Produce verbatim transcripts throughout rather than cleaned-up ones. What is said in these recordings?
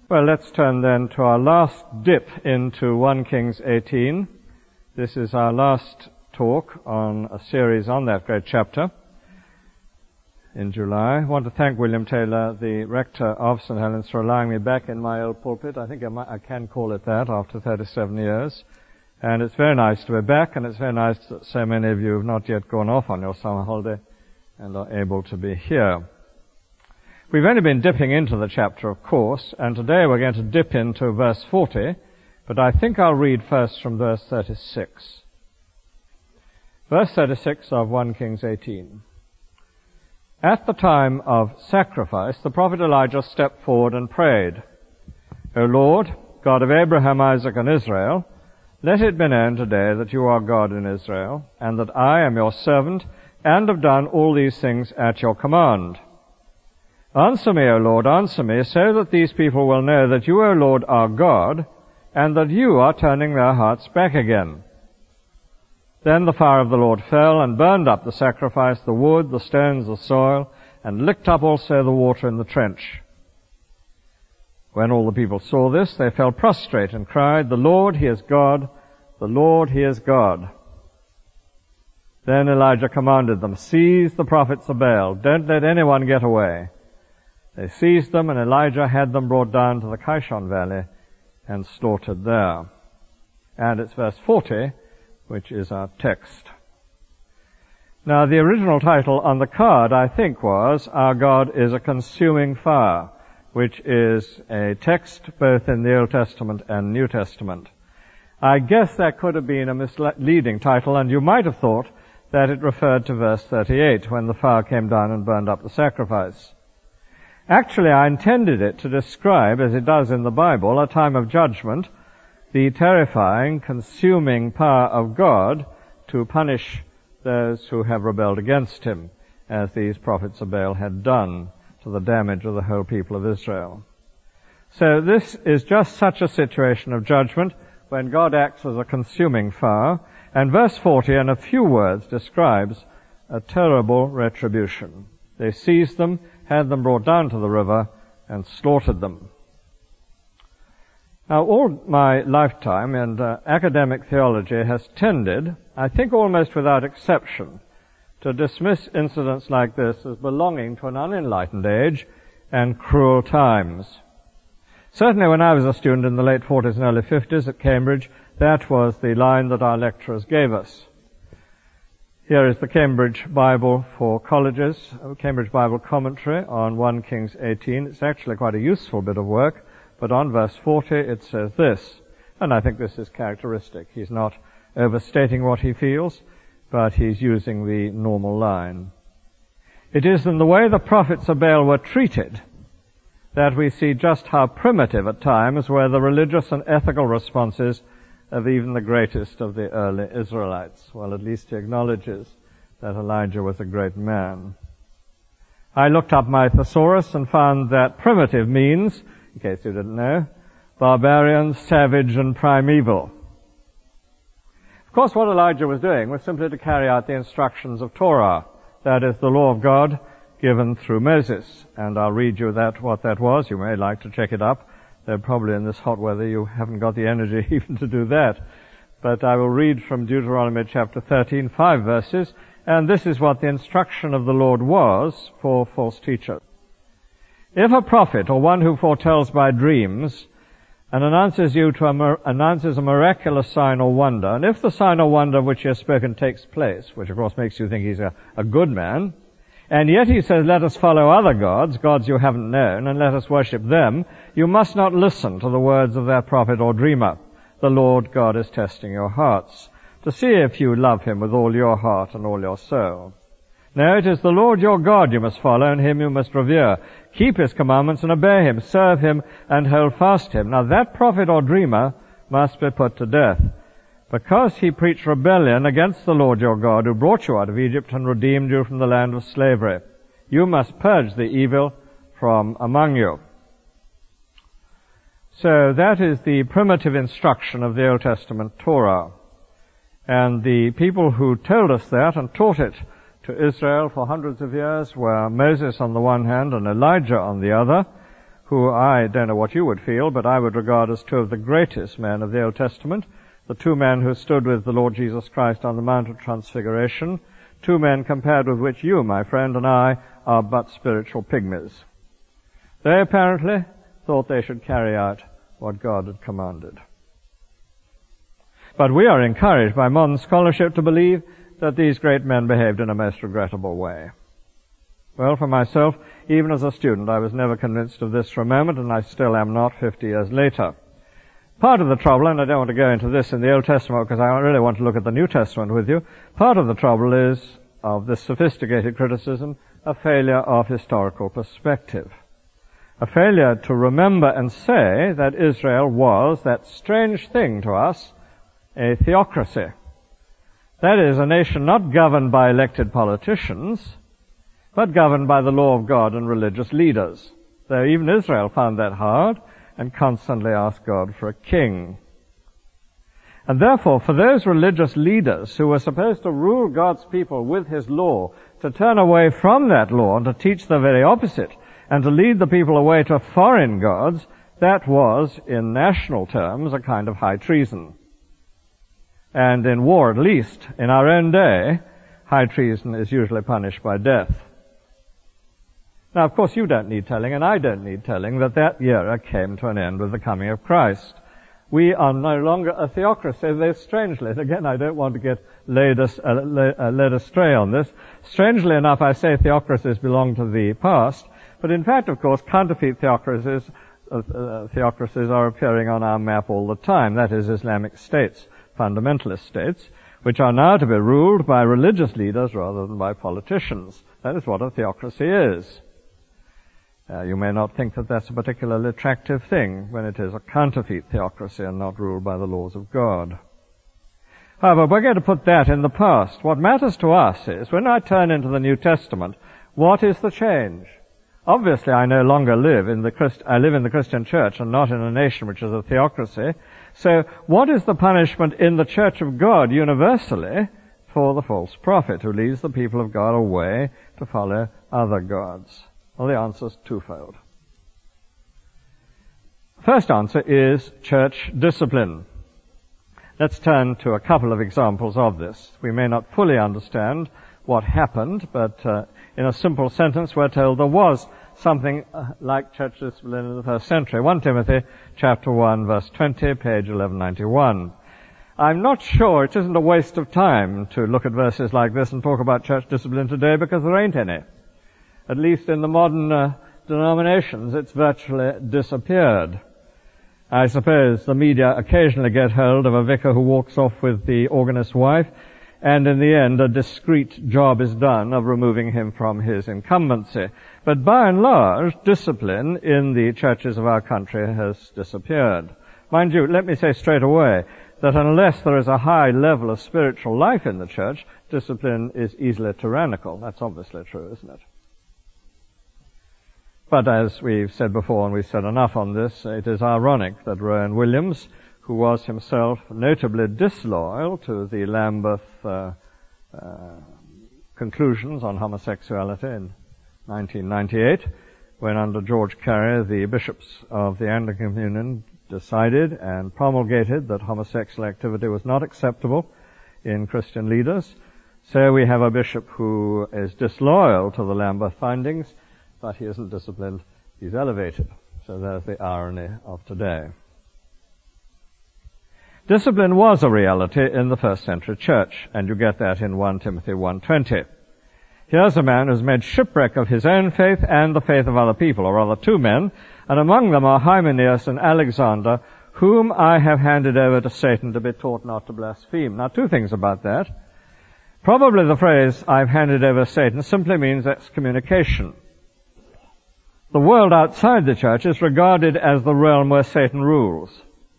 Well, let's turn then to our last dip into First Kings eighteen. This is our last talk on a series on that great chapter in July. I want to thank William Taylor, the rector of Saint Helens, for allowing me back in my old pulpit. I think I, might, I can call it that after thirty-seven years. And it's very nice to be back, and it's very nice that so many of you have not yet gone off on your summer holiday and are able to be here. We've only been dipping into the chapter, of course, and today we're going to dip into verse forty, but I think I'll read first from verse thirty-six. Verse thirty-six of First Kings eighteen. At the time of sacrifice, the prophet Elijah stepped forward and prayed, O Lord, God of Abraham, Isaac, and Israel, let it be known today that you are God in Israel, and that I am your servant, and have done all these things at your command. Answer me, O Lord, answer me, so that these people will know that you, O Lord, are God, and that you are turning their hearts back again. Then the fire of the Lord fell, and burned up the sacrifice, the wood, the stones, the soil, and licked up also the water in the trench. When all the people saw this, they fell prostrate and cried, The Lord, He is God, the Lord, He is God. Then Elijah commanded them, Seize the prophets of Baal, don't let anyone get away. They seized them, and Elijah had them brought down to the Kishon Valley and slaughtered there. And it's verse forty, which is our text. Now, the original title on the card, I think, was, Our God is a Consuming Fire, which is a text both in the Old Testament and New Testament. I guess that could have been a misleading title, and you might have thought that it referred to verse thirty-eight, when the fire came down and burned up the sacrifice. Actually, I intended it to describe, as it does in the Bible, a time of judgment, the terrifying, consuming power of God to punish those who have rebelled against Him, as these prophets of Baal had done, to the damage of the whole people of Israel. So this is just such a situation of judgment when God acts as a consuming fire, and verse forty in a few words describes a terrible retribution. They seized them, had them brought down to the river, and slaughtered them. Now, all my lifetime in uh, academic theology has tended, I think almost without exception, to dismiss incidents like this as belonging to an unenlightened age and cruel times. Certainly when I was a student in the late forties and early fifties at Cambridge, that was the line that our lecturers gave us. Here is the Cambridge Bible for Colleges, Cambridge Bible Commentary on First Kings eighteen. It's actually quite a useful bit of work, but on verse forty it says this, and I think this is characteristic. He's not overstating what he feels, but he's using the normal line. It is in the way the prophets of Baal were treated that we see just how primitive at times were the religious and ethical responses of even the greatest of the early Israelites. Well, at least he acknowledges that Elijah was a great man. I looked up my thesaurus and found that primitive means, in case you didn't know, barbarian, savage, and primeval. Of course, what Elijah was doing was simply to carry out the instructions of Torah, that is, the law of God given through Moses. And I'll read you that what that was. You may like to check it up. Though probably in this hot weather you haven't got the energy even to do that. But I will read from Deuteronomy chapter thirteen, five verses, and this is what the instruction of the Lord was for false teachers. If a prophet, or one who foretells by dreams, and announces you to a, announces a miraculous sign or wonder, and if the sign or wonder of which he has spoken takes place, which of course makes you think he's a, a good man, and yet he says, let us follow other gods, gods you haven't known, and let us worship them, you must not listen to the words of that prophet or dreamer. The Lord God is testing your hearts, to see if you love Him with all your heart and all your soul. No, it is the Lord your God you must follow, and Him you must revere. Keep His commandments and obey Him, serve Him and hold fast to Him. Now that prophet or dreamer must be put to death, because he preached rebellion against the Lord your God, who brought you out of Egypt and redeemed you from the land of slavery. You must purge the evil from among you. So that is the primitive instruction of the Old Testament Torah. And the people who told us that and taught it to Israel for hundreds of years were Moses on the one hand and Elijah on the other, who I don't know what you would feel, but I would regard as two of the greatest men of the Old Testament, the two men who stood with the Lord Jesus Christ on the Mount of Transfiguration, two men compared with which you, my friend, and I are but spiritual pygmies. They apparently thought they should carry out what God had commanded. But we are encouraged by modern scholarship to believe that these great men behaved in a most regrettable way. Well, for myself, even as a student, I was never convinced of this for a moment, and I still am not fifty years later. Part of the trouble, and I don't want to go into this in the Old Testament because I really want to look at the New Testament with you, part of the trouble is, of this sophisticated criticism, a failure of historical perspective. A failure to remember and say that Israel was, that strange thing to us, a theocracy. That is, a nation not governed by elected politicians, but governed by the law of God and religious leaders. Though even Israel found that hard and constantly asked God for a king. And therefore, for those religious leaders who were supposed to rule God's people with his law, to turn away from that law and to teach the very opposite, and to lead the people away to foreign gods, that was, in national terms, a kind of high treason. And in war, at least, in our own day, high treason is usually punished by death. Now, of course, you don't need telling, and I don't need telling, that that era came to an end with the coming of Christ. We are no longer a theocracy, though strangely, and again, I don't want to get led, us, uh, led astray on this. Strangely enough, I say theocracies belong to the past, but in fact, of course, counterfeit theocracies, uh, uh, theocracies are appearing on our map all the time. That is, Islamic states, fundamentalist states, which are now to be ruled by religious leaders rather than by politicians. That is what a theocracy is. Uh, you may not think that that's a particularly attractive thing when it is a counterfeit theocracy and not ruled by the laws of God. However, we're going to put that in the past. What matters to us is, when I turn into the New Testament, what is the change? Obviously, I no longer live in the Christ- I live in the Christian church and not in a nation which is a theocracy. So, what is the punishment in the church of God universally for the false prophet who leads the people of God away to follow other gods? Well, the answer is twofold. First answer is church discipline. Let's turn to a couple of examples of this. We may not fully understand what happened, but uh, in a simple sentence we're told there was something uh, like church discipline in the first century. First Timothy chapter one, verse twenty, page eleven ninety-one. I'm not sure it isn't a waste of time to look at verses like this and talk about church discipline today, because there ain't any. At least in the modern uh, denominations, it's virtually disappeared. I suppose the media occasionally get hold of a vicar who walks off with the organist's wife, and in the end a discreet job is done of removing him from his incumbency. But by and large, discipline in the churches of our country has disappeared. Mind you, let me say straight away that unless there is a high level of spiritual life in the church, discipline is easily tyrannical. That's obviously true, isn't it? But as we've said before, and we've said enough on this, it is ironic that Rowan Williams, who was himself notably disloyal to the Lambeth uh, uh, conclusions on homosexuality in nineteen ninety-eight, when under George Carey the bishops of the Anglican Union decided and promulgated that homosexual activity was not acceptable in Christian leaders. So we have a bishop who is disloyal to the Lambeth findings, but he isn't disciplined, he's elevated. So there's the irony of today. Discipline was a reality in the first century church, and you get that in First Timothy one twenty. Here's a man who's made shipwreck of his own faith and the faith of other people, or rather two men, and among them are Hymenaeus and Alexander, whom I have handed over to Satan to be taught not to blaspheme. Now, two things about that. Probably the phrase, I've handed over Satan, simply means excommunication. The world outside the church is regarded as the realm where Satan rules.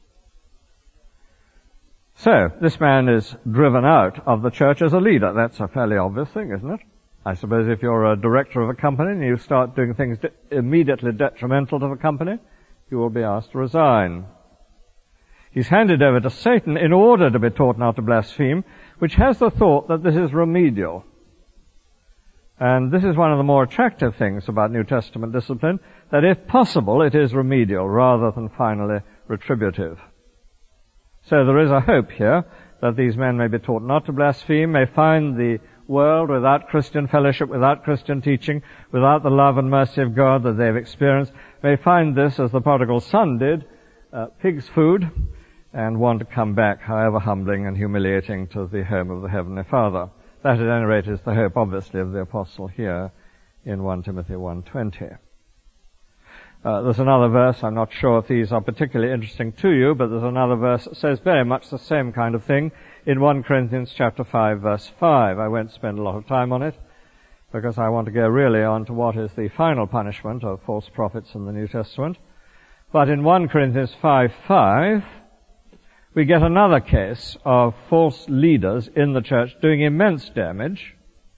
So, this man is driven out of the church as a leader. That's a fairly obvious thing, isn't it? I suppose if you're a director of a company and you start doing things de- immediately detrimental to the company, you will be asked to resign. He's handed over to Satan in order to be taught not to blaspheme, which has the thought that this is remedial. And this is one of the more attractive things about New Testament discipline, that if possible, it is remedial rather than finally retributive. So there is a hope here that these men may be taught not to blaspheme, may find the world without Christian fellowship, without Christian teaching, without the love and mercy of God that they've experienced, may find this, as the prodigal son did, uh, pig's food, and want to come back, however humbling and humiliating, to the home of the Heavenly Father. That, at any rate, is the hope, obviously, of the apostle here in First Timothy one twenty. Uh, there's another verse, I'm not sure if these are particularly interesting to you, but there's another verse that says very much the same kind of thing in First Corinthians chapter five, verse five. I won't spend a lot of time on it, because I want to go really on to what is the final punishment of false prophets in the New Testament. But in First Corinthians five five, we get another case of false leaders in the church doing immense damage.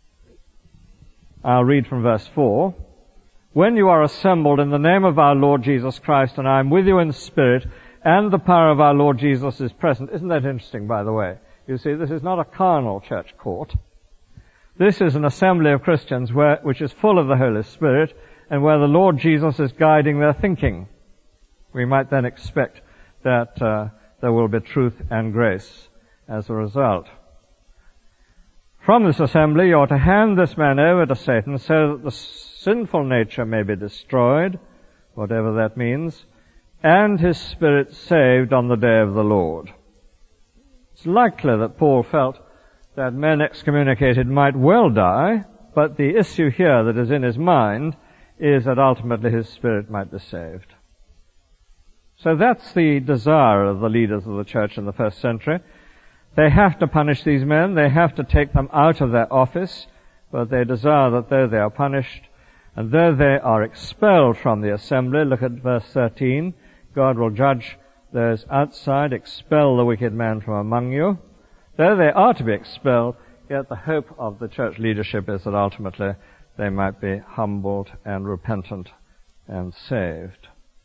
I'll read from verse four. When you are assembled in the name of our Lord Jesus Christ, and I am with you in spirit, and the power of our Lord Jesus is present. Isn't that interesting, by the way? You see, this is not a carnal church court. This is an assembly of Christians where, which is full of the Holy Spirit, and where the Lord Jesus is guiding their thinking. We might then expect that uh, there will be truth and grace as a result. From this assembly you are to hand this man over to Satan so that the sinful nature may be destroyed, whatever that means, and his spirit saved on the day of the Lord. It's likely that Paul felt that men excommunicated might well die, but the issue here that is in his mind is that ultimately his spirit might be saved. So that's the desire of the leaders of the church in the first century. They have to punish these men. They have to take them out of their office. But they desire that though they are punished, and though they are expelled from the assembly, look at verse thirteen, God will judge those outside, expel the wicked man from among you. Though they are to be expelled, yet the hope of the church leadership is that ultimately they might be humbled and repentant and saved.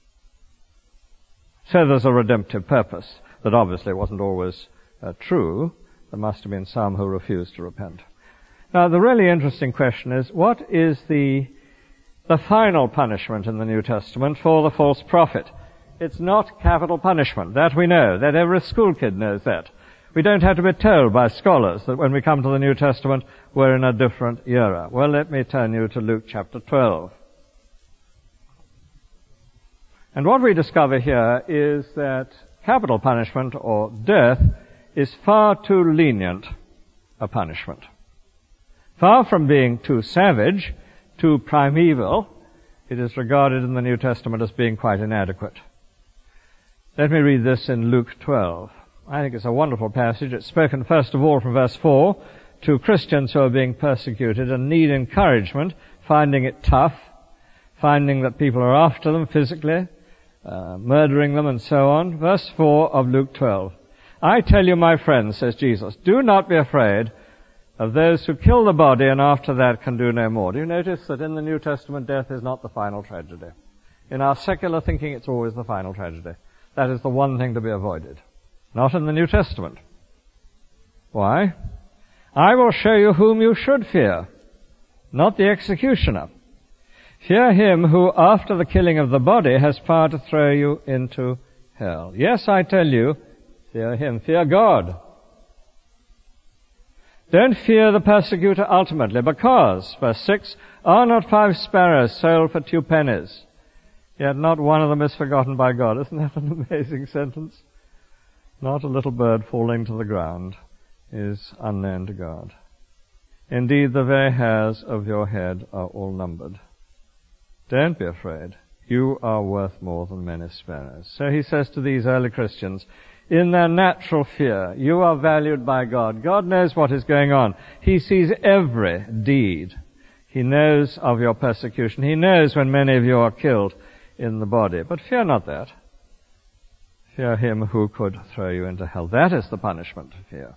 So there's a redemptive purpose that obviously wasn't always uh, true. There must have been some who refused to repent. Now, the really interesting question is, what is the the final punishment in the New Testament for the false prophet? It's not capital punishment. That we know. That every school kid knows that. We don't have to be told by scholars that when we come to the New Testament, we're in a different era. Well, let me turn you to Luke chapter twelve. And what we discover here is that capital punishment, or death, is far too lenient a punishment. Far from being too savage, too primeval, it is regarded in the New Testament as being quite inadequate. Let me read this in Luke twelve. I think it's a wonderful passage. It's spoken first of all from verse four to Christians who are being persecuted and need encouragement, finding it tough, finding that people are after them physically, uh, murdering them and so on. Verse four of Luke twelve. I tell you, my friends, says Jesus, do not be afraid of those who kill the body and after that can do no more. Do you notice that in the New Testament death is not the final tragedy? In our secular thinking it's always the final tragedy. That is the one thing to be avoided. Not in the New Testament. Why? I will show you whom you should fear, not the executioner. Fear him who, after the killing of the body, has power to throw you into hell. Yes, I tell you, fear him. Fear God. Don't fear the persecutor ultimately, because, verse six, are not five sparrows sold for two pennies? Yet not one of them is forgotten by God. Isn't that an amazing sentence? Not a little bird falling to the ground is unknown to God. Indeed, the very hairs of your head are all numbered. Don't be afraid. You are worth more than many sparrows. So he says to these early Christians, in their natural fear, you are valued by God. God knows what is going on. He sees every deed. He knows of your persecution. He knows when many of you are killed in the body. But fear not that. Fear him who could throw you into hell. That is the punishment to fear.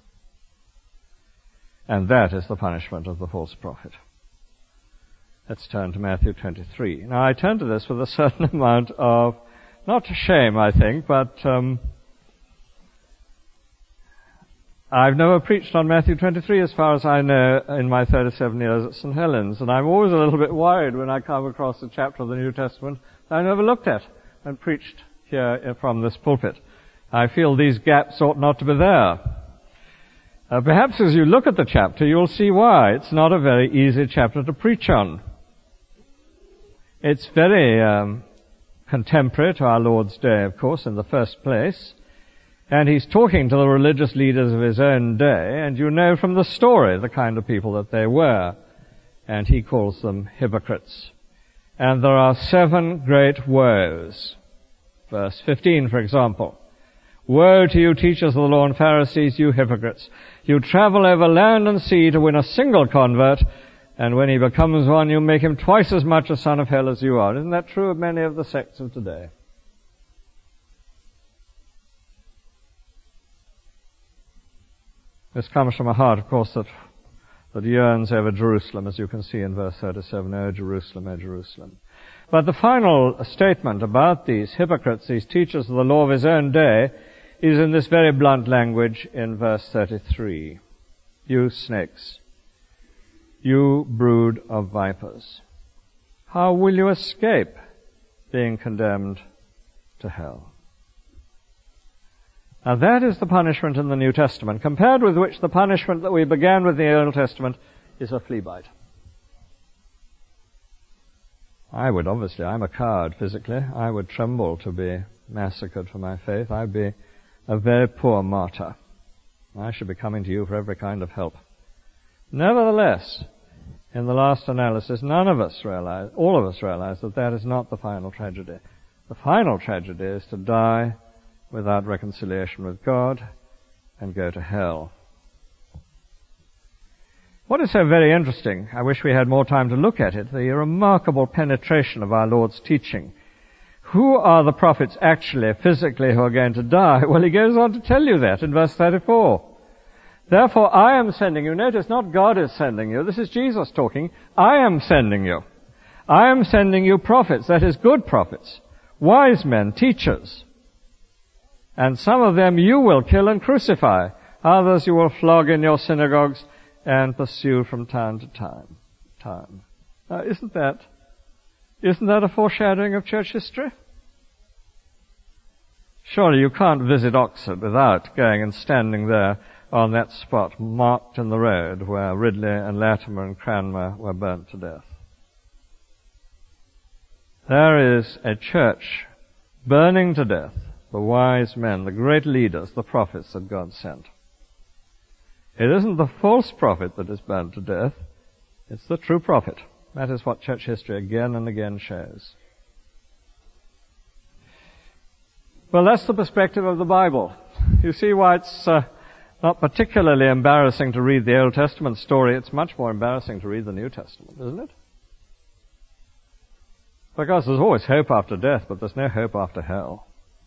And that is the punishment of the false prophet. Let's turn to Matthew twenty-three. Now, I turn to this with a certain amount of, not shame, I think, but um, I've never preached on Matthew twenty-three as far as I know in my thirty-seven years at Saint Helens, and I'm always a little bit worried when I come across a chapter of the New Testament that I never looked at and preached here from this pulpit. I feel these gaps ought not to be there. Uh, perhaps as you look at the chapter, you'll see why. It's not a very easy chapter to preach on. It's very um, contemporary to our Lord's day, of course, in the first place. And he's talking to the religious leaders of his own day, and you know from the story the kind of people that they were. And he calls them hypocrites. And there are seven great woes. Verse fifteen, for example. Woe to you, teachers of the law and Pharisees, you hypocrites! You travel over land and sea to win a single convert, and when he becomes one, you make him twice as much a son of hell as you are. Isn't that true of many of the sects of today? This comes from a heart, of course, that, that yearns over Jerusalem, as you can see in verse thirty-seven, O Jerusalem, O Jerusalem. But the final statement about these hypocrites, these teachers of the law of his own day, is in this very blunt language in verse thirty-three. You snakes, you brood of vipers, how will you escape being condemned to hell? Now that is the punishment in the New Testament, compared with which the punishment that we began with in the Old Testament is a flea bite. I would obviously, I'm a coward physically, I would tremble to be massacred for my faith. I'd be a very poor martyr. I should be coming to you for every kind of help. Nevertheless, in the last analysis, none of us realize, all of us realize that that is not the final tragedy. The final tragedy is to die without reconciliation with God and go to hell. What is so very interesting, I wish we had more time to look at it, the remarkable penetration of our Lord's teaching. Who are the prophets actually, physically, who are going to die? Well, he goes on to tell you that in verse thirty-four. Therefore I am sending you. Notice, not God is sending you. This is Jesus talking. I am sending you. I am sending you prophets, that is, good prophets, wise men, teachers. And some of them you will kill and crucify. Others you will flog in your synagogues and pursue from time to time. time. Now, isn't that, isn't that a foreshadowing of church history? Surely you can't visit Oxford without going and standing there on that spot marked in the road where Ridley and Latimer and Cranmer were burnt to death. There is a church burning to death, the wise men, the great leaders, the prophets that God sent. It isn't the false prophet that is burned to death, it's the true prophet. That is what church history again and again shows. Well, that's the perspective of the Bible. You see why it's uh, not particularly embarrassing to read the Old Testament story. It's much more embarrassing to read the New Testament, isn't it? Because there's always hope after death, but there's no hope after hell.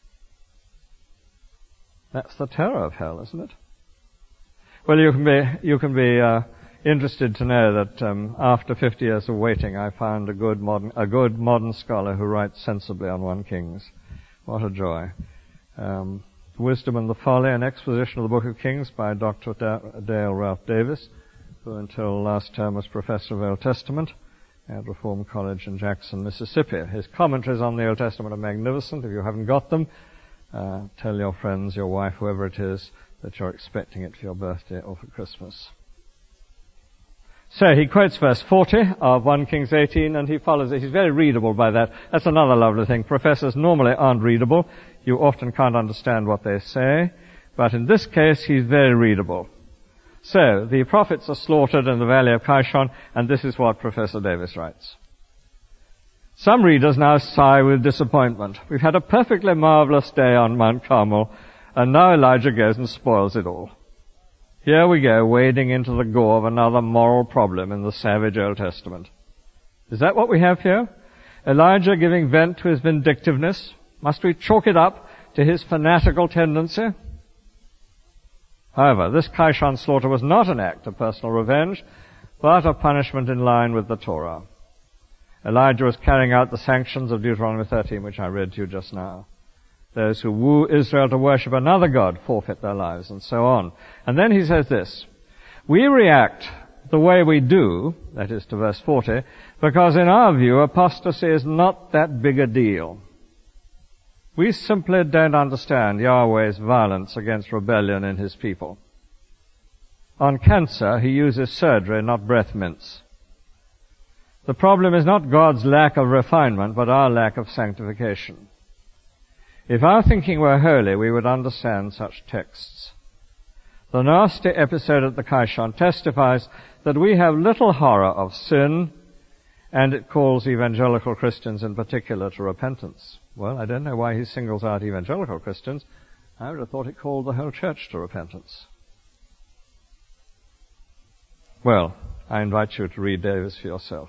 That's the terror of hell, isn't it? Well, you can be you can be uh, interested to know that um, after fifty years of waiting, I found a good modern a good modern scholar who writes sensibly on First Kings. What a joy! Um, Wisdom and the Folly, an exposition of the Book of Kings by Doctor Dale Ralph Davis, who until last term was professor of Old Testament at Reformed College in Jackson, Mississippi. His commentaries on the Old Testament are magnificent. If you haven't got them, Uh, tell your friends, your wife, whoever it is, that you're expecting it for your birthday or for Christmas. So he quotes verse forty of First Kings eighteen, and he follows it. He's very readable by that. That's another lovely thing. Professors normally aren't readable. You often can't understand what they say. But in this case, he's very readable. So, the prophets are slaughtered in the valley of Kishon, and this is what Professor Davis writes. Some readers now sigh with disappointment. We've had a perfectly marvelous day on Mount Carmel, and now Elijah goes and spoils it all. Here we go, wading into the gore of another moral problem in the savage Old Testament. Is that what we have here? Elijah giving vent to his vindictiveness? Must we chalk it up to his fanatical tendency? However, this Kishon slaughter was not an act of personal revenge, but of punishment in line with the Torah. Elijah was carrying out the sanctions of Deuteronomy thirteen, which I read to you just now. Those who woo Israel to worship another god forfeit their lives, and so on. And then he says this, we react the way we do, that is to verse forty, because in our view apostasy is not that big a deal. We simply don't understand Yahweh's violence against rebellion in his people. On cancer, he uses surgery, not breath mints. The problem is not God's lack of refinement, but our lack of sanctification. If our thinking were holy, we would understand such texts. The nasty episode at the Kishon testifies that we have little horror of sin, and it calls evangelical Christians in particular to repentance. Well, I don't know why he singles out evangelical Christians. I would have thought it called the whole church to repentance. Well, I invite you to read Davis for yourself.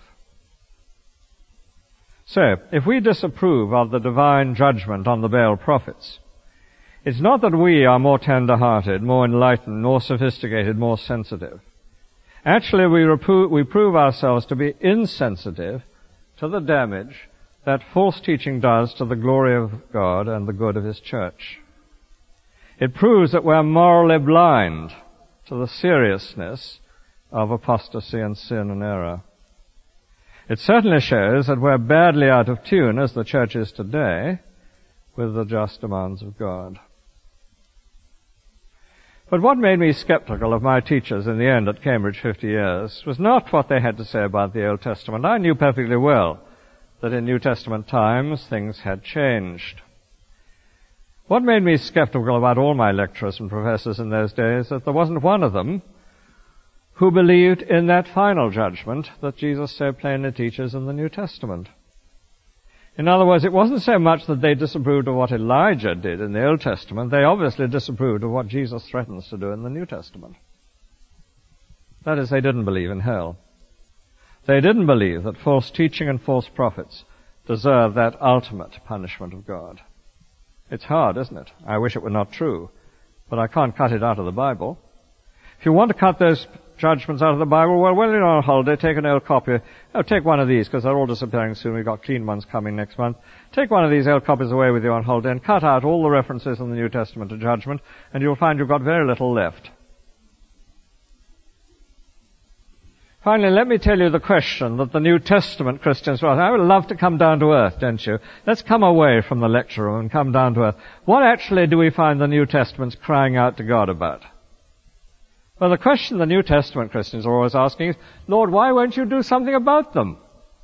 So, if we disapprove of the divine judgment on the Baal prophets, it's not that we are more tender-hearted, more enlightened, more sophisticated, more sensitive. Actually, we, repro- we prove ourselves to be insensitive to the damage that false teaching does to the glory of God and the good of his church. It proves that we're morally blind to the seriousness of apostasy and sin and error. It certainly shows that we're badly out of tune, as the church is today, with the just demands of God. But what made me skeptical of my teachers in the end at Cambridge fifty years was not what they had to say about the Old Testament. I knew perfectly well that in New Testament times things had changed. What made me skeptical about all my lecturers and professors in those days is that there wasn't one of them who believed in that final judgment that Jesus so plainly teaches in the New Testament. In other words, it wasn't so much that they disapproved of what Elijah did in the Old Testament. They obviously disapproved of what Jesus threatens to do in the New Testament. That is, they didn't believe in hell. They didn't believe that false teaching and false prophets deserve that ultimate punishment of God. It's hard, isn't it? I wish it were not true, but I can't cut it out of the Bible. If you want to cut those judgments out of the Bible, well, when you're on holiday, take an old copy. Oh, take one of these, because they're all disappearing soon. We've got clean ones coming next month. Take one of these old copies away with you on holiday and cut out all the references in the New Testament to judgment, and you'll find you've got very little left. Finally, let me tell you the question that the New Testament Christians will ask. I would love to come down to earth, don't you? Let's come away from the lecture room and come down to earth. What actually do we find the New Testament's crying out to God about? Well, the question the New Testament Christians are always asking is, Lord, why won't you do something about them?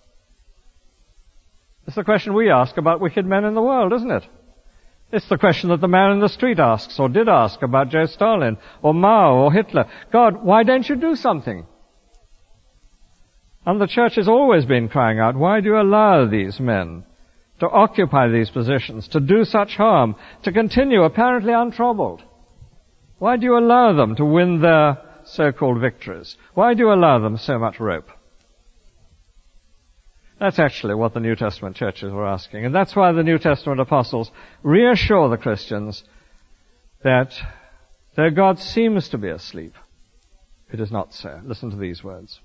It's the question we ask about wicked men in the world, isn't it? It's the question that the man in the street asks, or did ask, about Joe Stalin, or Mao, or Hitler. God, why don't you do something? And the church has always been crying out, why do you allow these men to occupy these positions, to do such harm, to continue apparently untroubled? Why do you allow them to win their so-called victories? Why do you allow them so much rope? That's actually what the New Testament churches were asking. And that's why the New Testament apostles reassure the Christians that though God seems to be asleep, it is not so. Listen to these words.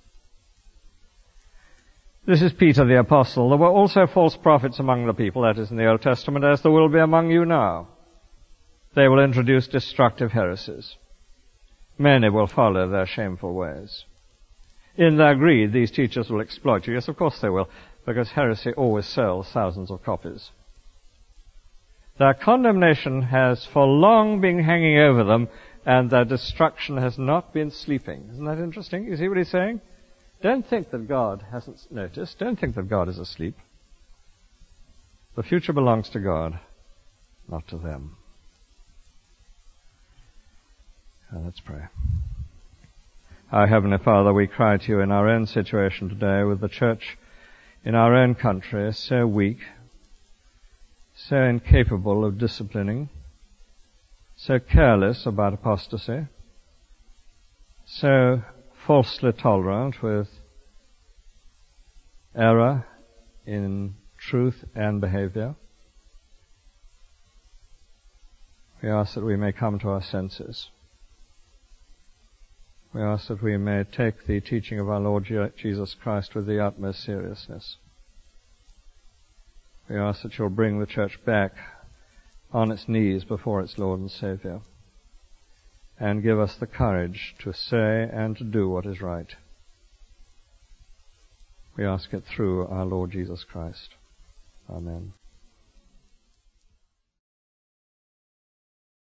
This is Peter the apostle. There were also false prophets among the people, that is in the Old Testament, as there will be among you now. They will introduce destructive heresies. Many will follow their shameful ways. In their greed, these teachers will exploit you. Yes, of course they will, because heresy always sells thousands of copies. Their condemnation has for long been hanging over them, and their destruction has not been sleeping. Isn't that interesting? You see what he's saying? Don't think that God hasn't noticed. Don't think that God is asleep. The future belongs to God, not to them. Now, let's pray. Our Heavenly Father, we cry to you in our own situation today with the church in our own country so weak, so incapable of disciplining, so careless about apostasy, so falsely tolerant with error in truth and behavior. We ask that we may come to our senses. We ask that we may take the teaching of our Lord Jesus Christ with the utmost seriousness. We ask that you'll bring the church back on its knees before its Lord and Savior, and give us the courage to say and to do what is right. We ask it through our Lord Jesus Christ. Amen.